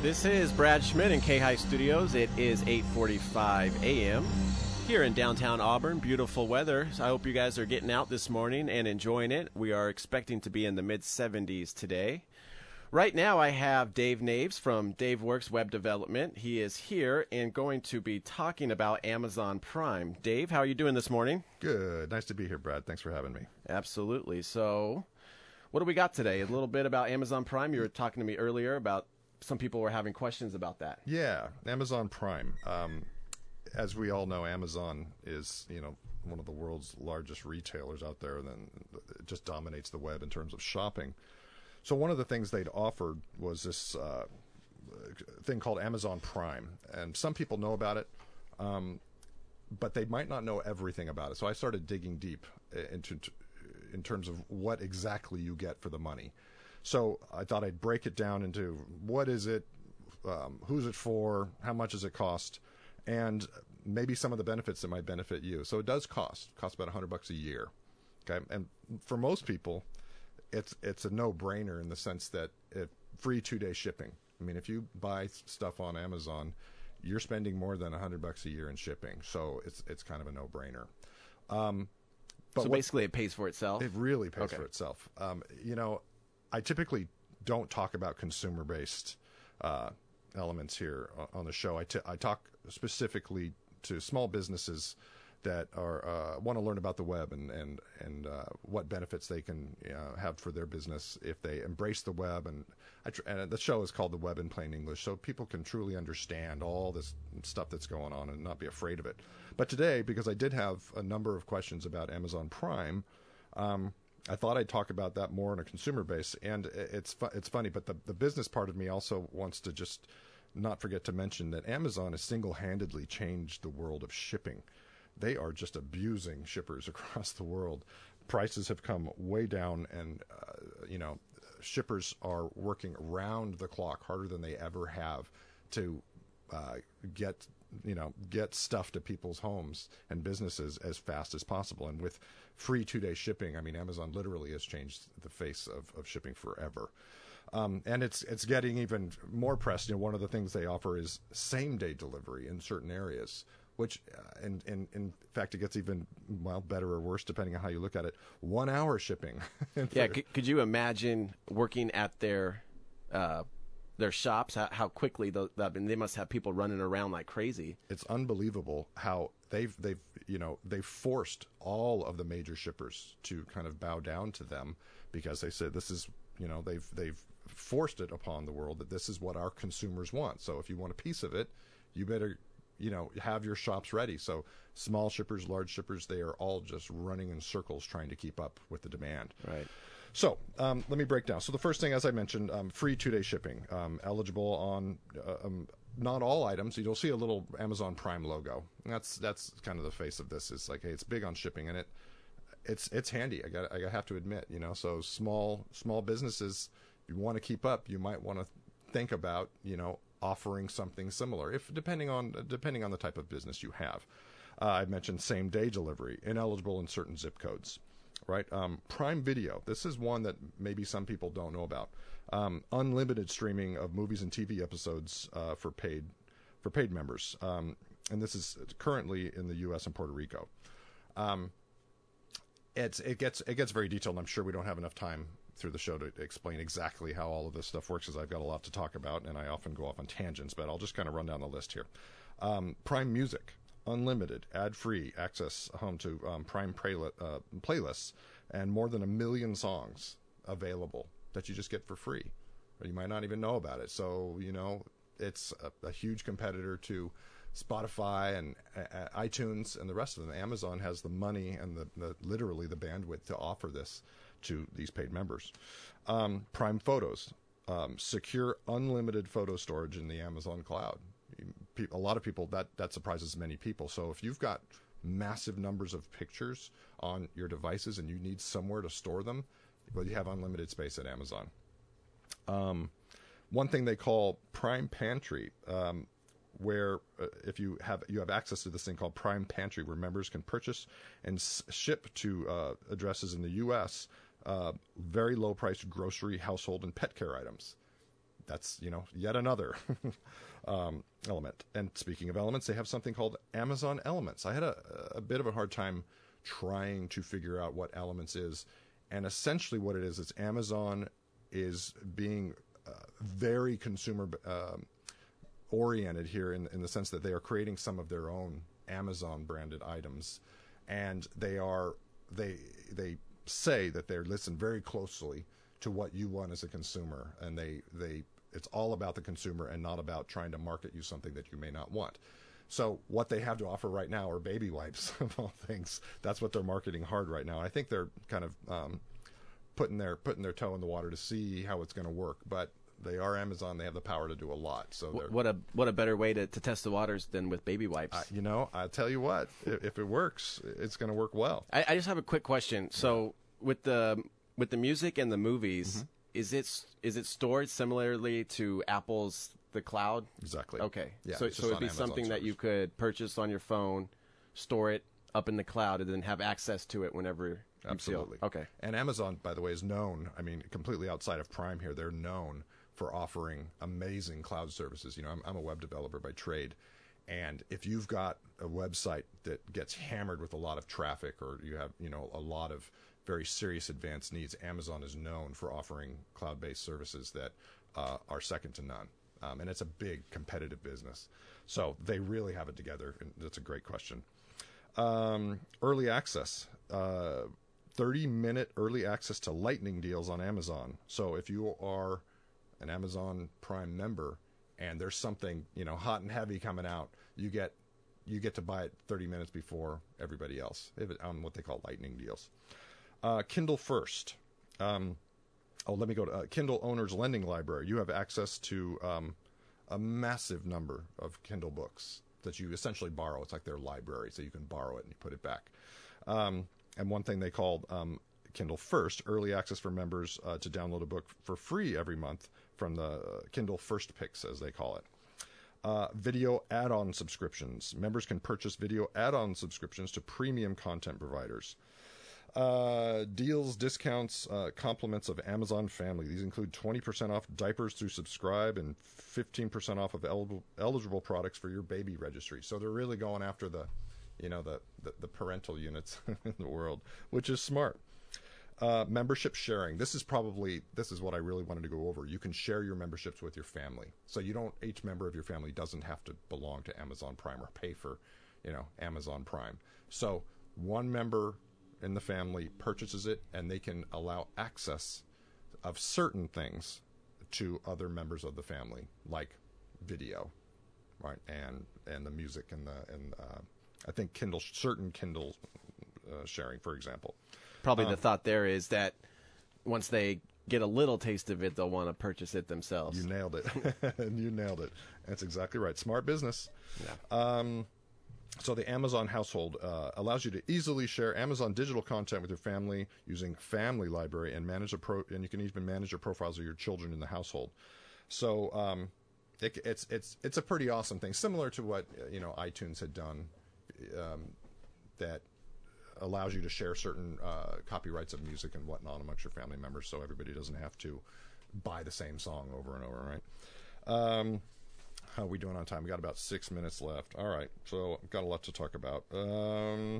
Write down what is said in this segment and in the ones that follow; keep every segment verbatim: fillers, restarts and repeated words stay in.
This is Brad Schmidt in K-High Studios. It is eight forty-five a.m. here in downtown Auburn. Beautiful weather. So I hope you guys are getting out this morning and enjoying it. We are expecting to be in the mid seventies today. Right now I have Dave Naves from Dave Works Web Development. He is here and going to be talking about Amazon Prime. Dave, how are you doing this morning? Good. Nice to be here, Brad. Thanks for having me. Absolutely. So what do we got today? A little bit about Amazon Prime. You were talking to me earlier about some people were having questions about that. Yeah, Amazon Prime. Um, as we all know, Amazon is, you know, one of the world's largest retailers out there, and then it just dominates the web in terms of shopping. So one of the things they'd offered was this uh, thing called Amazon Prime, and some people know about it, um, but they might not know everything about it. So I started digging deep into in terms of what exactly you get for the money. So I thought I'd break it down into what is it, um, who's it for, how much does it cost, and maybe some of the benefits that might benefit you. So it does cost. It costs about a hundred bucks a year. Okay, and for most people, it's it's a no-brainer in the sense that it free two-day shipping. I mean, if you buy stuff on Amazon, you're spending more than a hundred bucks a year in shipping. So it's it's kind of a no-brainer. Um, but so basically, what, it pays for itself. It really pays okay. for itself. Um, you know. I typically don't talk about consumer-based uh, elements here on the show. I, t- I talk specifically to small businesses that are uh, want to learn about the web and and and uh, what benefits they can uh, have for their business if they embrace the web. And, I tr- and the show is called The Web in Plain English, so people can truly understand all this stuff that's going on and not be afraid of it. But today, because I did have a number of questions about Amazon Prime, um, I thought I'd talk about that more on a consumer base, and it's fu- it's funny, but the, the business part of me also wants to just not forget to mention that Amazon has single-handedly changed the world of shipping. They are just abusing shippers across the world. Prices have come way down, and uh, you know, shippers are working around the clock, harder than they ever have, to uh, get you know, get stuff to people's homes and businesses as fast as possible. And with free two-day shipping, I mean, Amazon literally has changed the face of, of shipping forever. Um, and it's it's getting even more pressed. You know, one of the things they offer is same-day delivery in certain areas, which, uh, and, and in fact, it gets even, well, better or worse, depending on how you look at it, one-hour shipping. Yeah, could, could you imagine working at their uh their shops, how, how quickly those, I mean, they must have people running around like crazy. It's unbelievable how they've they've you know they've forced all of the major shippers to kind of bow down to them, because they said this is you know they've they've forced it upon the world that this is what our consumers want. So if you want a piece of it, you better you know have your shops ready. So small shippers, large shippers, they are all just running in circles trying to keep up with the demand. Right. So um, let me break down. So the first thing, as I mentioned, um, free two-day shipping, um, eligible on uh, um, not all items. You'll see a little Amazon Prime logo. And that's that's kind of the face of this. It's like, hey, it's big on shipping, and it it's it's handy. I got I have to admit, you know. So small small businesses, you want to keep up, you might want to think about you know offering something similar, if depending on depending on the type of business you have. Uh, I mentioned same-day delivery, ineligible in certain zip codes. Right, um, Prime Video. This is one that maybe some people don't know about. Um, unlimited streaming of movies and T V episodes uh, for paid for paid members, um, and this is currently in the U S and Puerto Rico. Um, it's it gets it gets very detailed. And I'm sure we don't have enough time through the show to explain exactly how all of this stuff works, because I've got a lot to talk about, and I often go off on tangents. But I'll just kind of run down the list here. Um, Prime Music. Unlimited, ad-free access home to um, Prime playli- uh, playlists, and more than a million songs available that you just get for free. Or you might not even know about it. So, you know, it's a, a huge competitor to Spotify and uh, iTunes and the rest of them. Amazon has the money and the, the literally the bandwidth to offer this to these paid members. Um, Prime Photos, um, secure unlimited photo storage in the Amazon cloud. A lot of people, that, that surprises many people. So if you've got massive numbers of pictures on your devices and you need somewhere to store them, well, you have unlimited space at Amazon. Um, one thing they call Prime Pantry, um, where uh, if you have you have access to this thing called Prime Pantry, where members can purchase and s- ship to uh, addresses in the U S uh, very low-priced grocery, household, and pet care items. that's, you know, yet another um, element. And speaking of elements, they have something called Amazon Elements. I had a, a bit of a hard time trying to figure out what Elements is. And essentially what it is, is Amazon is being uh, very consumer uh, oriented here in, in the sense that they are creating some of their own Amazon branded items. And they are, they, they say that they're listened very closely to what you want as a consumer, and they they it's all about the consumer and not about trying to market you something that you may not want. So what they have to offer right now are baby wipes of all things. That's what they're marketing hard right now. I think they're kind of um, putting their putting their toe in the water to see how it's going to work. But they are Amazon; they have the power to do a lot. So they're, what a what a better way to, to test the waters than with baby wipes. uh, you know, I tell you what, if, if it works, it's going to work well. I, I just have a quick question. So with the with the music and the movies, mm-hmm. is it is it stored similarly to Apple's the cloud? Exactly. Okay. Yeah, so so it'd be Amazon something servers. that you could purchase on your phone, store it up in the cloud, and then have access to it whenever you Absolutely. feel. Okay. And Amazon, by the way, is known, I mean, completely outside of Prime here, they're known for offering amazing cloud services. You know, I'm, I'm a web developer by trade. And if you've got a website that gets hammered with a lot of traffic, or you have, you know, a lot of very serious advanced needs, Amazon is known for offering cloud-based services that uh, are second to none. Um, and it's a big competitive business. So they really have it together. And that's a great question. Um, early access, uh, thirty minute early access to lightning deals on Amazon. So if you are an Amazon Prime member and there's something, you know, hot and heavy coming out, you get, you get to buy it thirty minutes before everybody else on what they call lightning deals. Uh, Kindle First. Um, oh, let me go to uh, Kindle Owners Lending Library. You have access to um, a massive number of Kindle books that you essentially borrow. It's like their library, so you can borrow it and you put it back. Um, and one thing they called um, Kindle First, early access for members uh, to download a book for free every month from the uh, Kindle First Picks, as they call it. Uh, video add-on subscriptions. Members can purchase video add-on subscriptions to premium content providers. Uh, deals, discounts, uh, compliments of Amazon Family. These include twenty percent off diapers through Subscribe and fifteen percent off of eligible, eligible products for your baby registry. So they're really going after the, you know, the, the, the parental units in the world, which is smart. Uh, membership sharing. This is probably, this is what I really wanted to go over. You can share your memberships with your family. So you don't, each member of your family doesn't have to belong to Amazon Prime or pay for, you know, Amazon Prime. So one member in the family purchases it, and they can allow access of certain things to other members of the family, like video, right, and and the music and the and uh, I think Kindle, certain Kindle uh, sharing, for example. Probably um, the thought there is that once they get a little taste of it, they'll want to purchase it themselves. You nailed it. You nailed it. That's exactly right. Smart business. Yeah. Um, So the Amazon household uh, allows you to easily share Amazon digital content with your family using Family Library, and manage a pro, and you can even manage your profiles of your children in the household. So um, it, it's it's it's a pretty awesome thing, similar to what you know iTunes had done, um, that allows you to share certain uh, copyrights of music and whatnot amongst your family members, so everybody doesn't have to buy the same song over and over, right? Um, How are we doing on time? We got about six minutes left. All right, so I've got a lot to talk about. Um,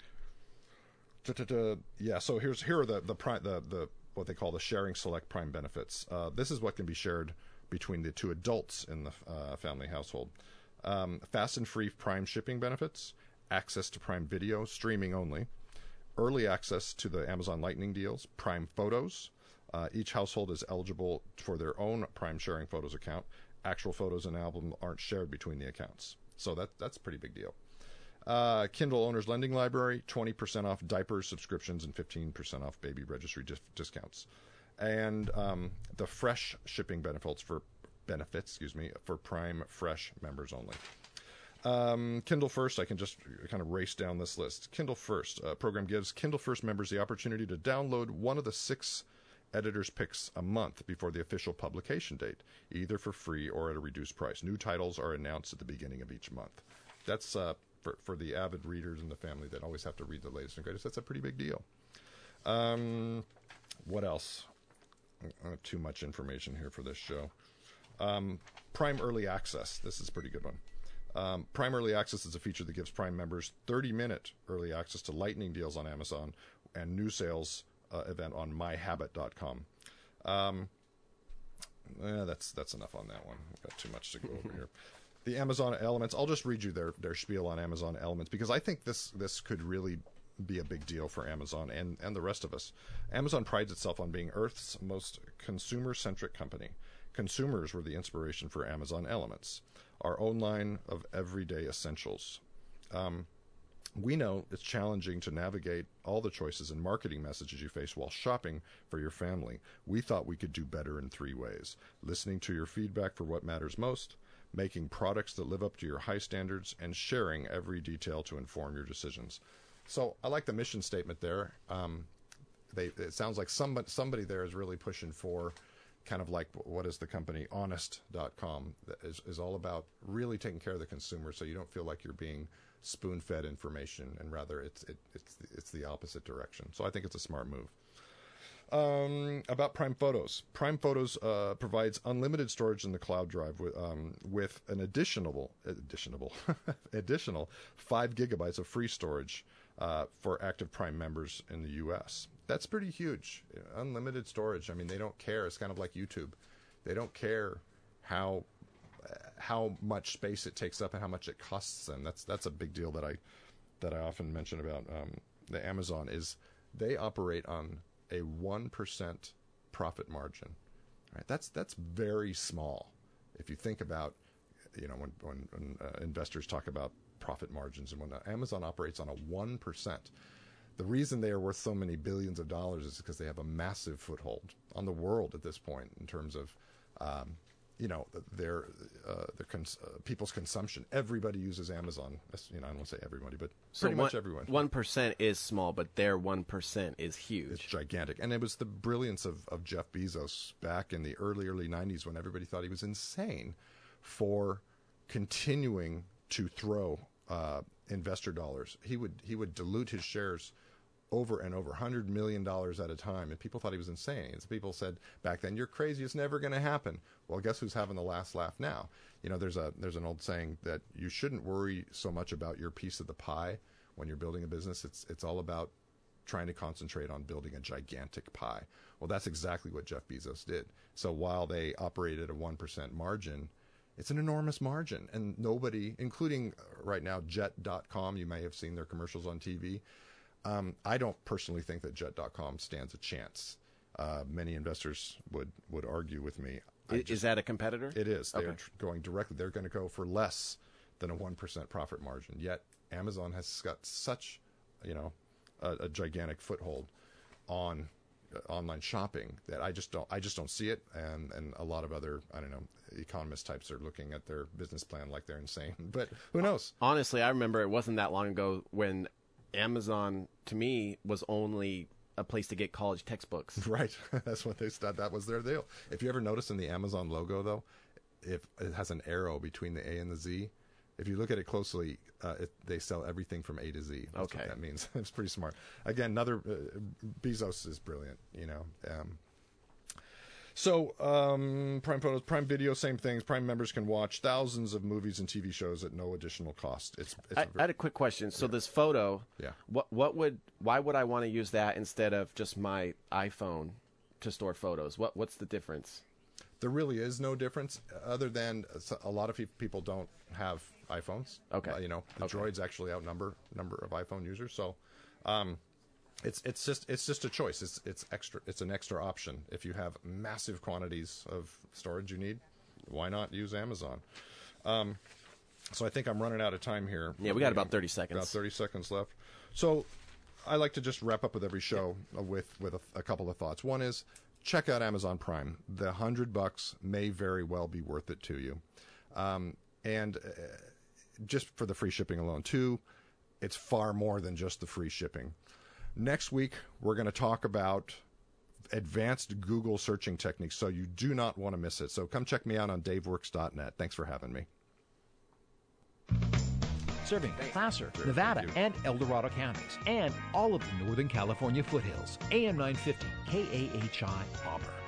yeah, so here's here are the the prime the the what they call the sharing select Prime benefits. Uh, this is what can be shared between the two adults in the uh, family household. Um, fast and free Prime shipping benefits, access to Prime Video streaming only, early access to the Amazon Lightning deals, Prime Photos. Uh, each household is eligible for their own Prime sharing photos account. Actual photos and album aren't shared between the accounts. So that that's a pretty big deal. Uh, Kindle Owners Lending Library, twenty percent off diapers, subscriptions, and fifteen percent off baby registry dis- discounts. And um, the fresh shipping benefits for benefits, excuse me, for Prime Fresh members only. Um, Kindle First, I can just kind of race down this list. Kindle First uh, program gives Kindle First members the opportunity to download one of the six editor's picks a month before the official publication date, either for free or at a reduced price. New titles are announced at the beginning of each month. That's uh, for, for the avid readers in the family that always have to read the latest and greatest. That's a pretty big deal. Um, what else? Uh, too much information here for this show. Um, Prime Early Access. This is a pretty good one. Um, Prime Early Access is a feature that gives Prime members thirty-minute early access to lightning deals on Amazon and new sales uh, event on my habit dot com. Um, eh, that's that's enough on that one. We've got too much to go over here. The Amazon Elements. I'll just read you their, their spiel on Amazon Elements because I think this this could really be a big deal for Amazon and, and the rest of us. Amazon prides itself on being Earth's most consumer-centric company. Consumers were the inspiration for Amazon Elements, our own line of everyday essentials. Um, we know it's challenging to navigate all the choices and marketing messages you face while shopping for your family. We thought we could do better in three ways: listening to your feedback for what matters most, making products that live up to your high standards, and sharing every detail to inform your decisions. So I like the mission statement there. Um, they, it sounds like somebody, somebody there is really pushing for kind of like, what is the company, honest dot com, that is, is all about really taking care of the consumer so you don't feel like you're being spoon-fed information, and rather it's it, it's it's the opposite direction. So I think it's a smart move. Um, about Prime Photos. Prime Photos uh, provides unlimited storage in the cloud drive with um, with an additional additional additional five gigabytes of free storage uh, for active Prime members in the U S. That's pretty huge. Unlimited storage. I mean, they don't care. It's kind of like YouTube. They don't care how how much space it takes up and how much it costs them. That's that's a big deal that I that I often mention about um, the Amazon is they operate on a one percent profit margin. Right? That's that's very small. If you think about, you know, when when, when uh, investors talk about profit margins and whatnot, Amazon operates on a one percent. The reason they are worth so many billions of dollars is because they have a massive foothold on the world at this point in terms of, um, you know, their uh, their cons- uh, people's consumption. Everybody uses Amazon. You know, I don't want to say everybody, but so pretty one, much everyone. One percent is small, but their one percent is huge. It's gigantic, and it was the brilliance of, of Jeff Bezos back in the early early nineties when everybody thought he was insane for continuing to throw uh, investor dollars. He would he would dilute his shares over and over, one hundred million dollars at a time, and people thought he was insane. And so people said back then, "You're crazy. It's never going to happen." Well, guess who's having the last laugh now? You know, there's a there's an old saying that you shouldn't worry so much about your piece of the pie when you're building a business. It's it's all about trying to concentrate on building a gigantic pie. Well, that's exactly what Jeff Bezos did. So while they operated at a one percent margin, it's an enormous margin, and nobody, including right now Jet dot com, you may have seen their commercials on T V. Um, I don't personally think that Jet dot com stands a chance. Uh, many investors would, would argue with me. Is, just, is that a competitor? It is. Okay. They're tr- going directly. They're going to go for less than a one percent profit margin. Yet Amazon has got such, you know, a, a gigantic foothold on uh, online shopping that I just don't. I just don't see it. And and a lot of other, I don't know, economist types are looking at their business plan like they're insane. But who knows? Honestly, I remember it wasn't that long ago when Amazon, to me, was only a place to get college textbooks. Right. That's what they said. That was their deal. If you ever notice in the Amazon logo, though, if it has an arrow between the A and the Z, if you look at it closely, uh, it, they sell everything from A to Z. That's okay. what that means. It's pretty smart. Again, another, uh, Bezos is brilliant, you know. Um, So, um, Prime Photos, Prime Video, same things. Prime members can watch thousands of movies and T V shows at no additional cost. It's. it's I, a very, I had a quick question. So yeah. This photo, yeah. What what would why would I want to use that instead of just my iPhone to store photos? What what's the difference? There really is no difference, other than a lot of people don't have iPhones. Okay. Uh, you know, the okay. Droids actually outnumber number of iPhone users. So, um, It's it's just it's just a choice. It's it's extra. It's an extra option. If you have massive quantities of storage you need, why not use Amazon? Um, so I think I'm running out of time here. Yeah, we got about thirty seconds. About thirty seconds left. So I like to just wrap up with every show yeah. with with a, a couple of thoughts. One is check out Amazon Prime. The hundred bucks may very well be worth it to you, um, and uh, just for the free shipping alone. Two, it's far more than just the free shipping. Next week, we're going to talk about advanced Google searching techniques, so you do not want to miss it. So come check me out on dave works dot net. Thanks for having me. Serving Placer, Nevada, and El Dorado counties, and all of the Northern California foothills. A M nine fifty, K A H I, Auburn.